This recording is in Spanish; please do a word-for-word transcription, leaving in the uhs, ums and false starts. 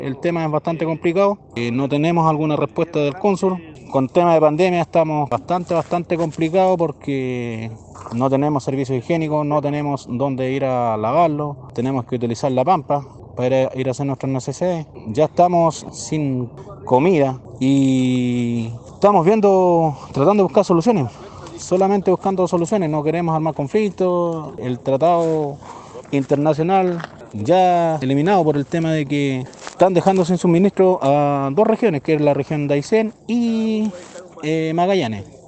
El tema es bastante complicado, eh, no tenemos alguna respuesta del cónsul. Con tema de pandemia estamos bastante, bastante complicados porque no tenemos servicios higiénicos, no tenemos dónde ir a lavarlo, tenemos que utilizar la pampa para ir a hacer nuestras necesidades. Ya estamos sin comida y estamos viendo, tratando de buscar soluciones, solamente buscando soluciones, no queremos armar conflictos. El tratado internacional ya eliminado por el tema de que están dejando sin suministro a dos regiones, que es la región de Aysén y eh, Magallanes.